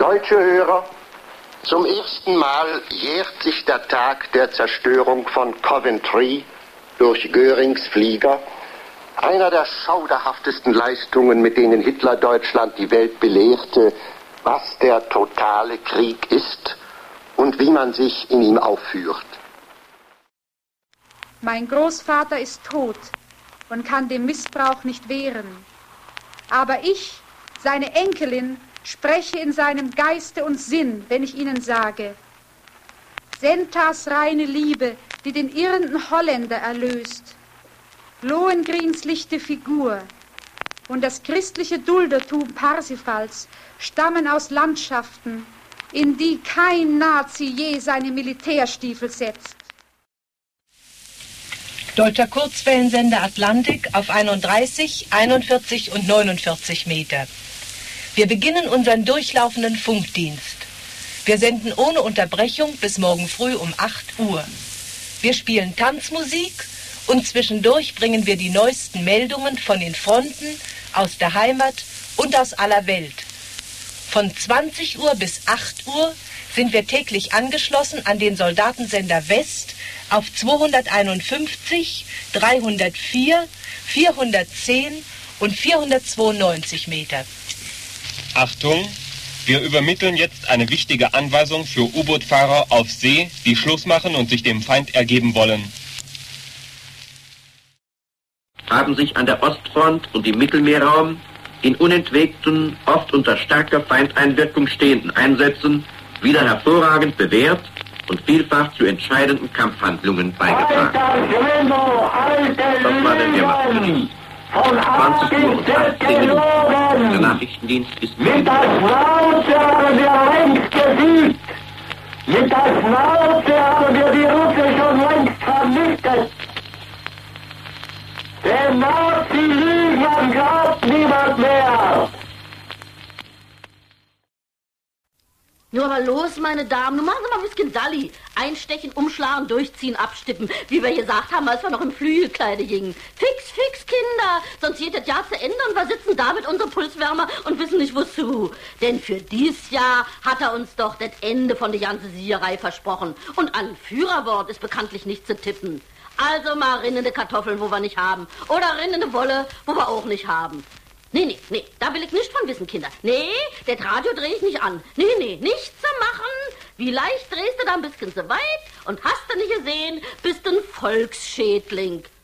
Deutsche Hörer, zum ersten Mal jährt sich der Tag der Zerstörung von Coventry durch Görings Flieger, einer der schauderhaftesten Leistungen, mit denen Hitler Deutschland die Welt belehrte, was der totale Krieg ist und wie man sich in ihm aufführt. Mein Großvater ist tot und kann dem Missbrauch nicht wehren. Aber ich, seine Enkelin, spreche in seinem Geiste und Sinn, wenn ich Ihnen sage: Sentas reine Liebe, die den irrenden Holländer erlöst, Lohengrins lichte Figur und das christliche Duldertum Parsifals stammen aus Landschaften, in die kein Nazi je seine Militärstiefel setzt. Deutscher Kurzwellensender Atlantik auf 31, 41 und 49 Meter. Wir beginnen unseren durchlaufenden Funkdienst. Wir senden ohne Unterbrechung bis morgen früh um 8 Uhr. Wir spielen Tanzmusik und zwischendurch bringen wir die neuesten Meldungen von den Fronten, aus der Heimat und aus aller Welt. Von 20 Uhr bis 8 Uhr sind wir täglich angeschlossen an den Soldatensender West auf 251, 304, 410 und 492 Meter. Achtung, wir übermitteln jetzt eine wichtige Anweisung für U-Boot-Fahrer auf See, die Schluss machen und sich dem Feind ergeben wollen. Haben sich an der Ostfront und im Mittelmeerraum in unentwegten, oft unter starker Feindeinwirkung stehenden Einsätzen wieder hervorragend bewährt und vielfach zu entscheidenden Kampfhandlungen beigetragen. Das war der Wehrmachtsbericht. 20 Uhr und 18 Minuten. Der Nachrichtendienst ist mit der Schnauze haben wir längst gesiegt. Mit der Schnauze haben wir die Russe schon längst vernichtet. Den Nazi-Lügnern glaubt niemand mehr. Nur aber los, meine Damen, nun machen Sie mal ein bisschen Dalli. Einstechen, umschlagen, durchziehen, abstippen, wie wir gesagt haben, als wir noch im Flügelkleide gingen. Fix, fix, Kinder, sonst geht das Jahr zu Ende und wir sitzen da mit unserem Pulswärmer und wissen nicht wozu. Denn für dies Jahr hat er uns doch das Ende von der ganzen Siegerei versprochen. Und an Führerwort ist bekanntlich nicht zu tippen. Also mal rinnende Kartoffeln, wo wir nicht haben. Oder rinnende Wolle, wo wir auch nicht haben. Nee, da will ich nicht von wissen, Kinder. Nee, das Radio drehe ich nicht an. Nee, nichts zu machen. Wie leicht drehst du da ein bisschen zu weit und hast du nicht gesehen, bist ein Volksschädling.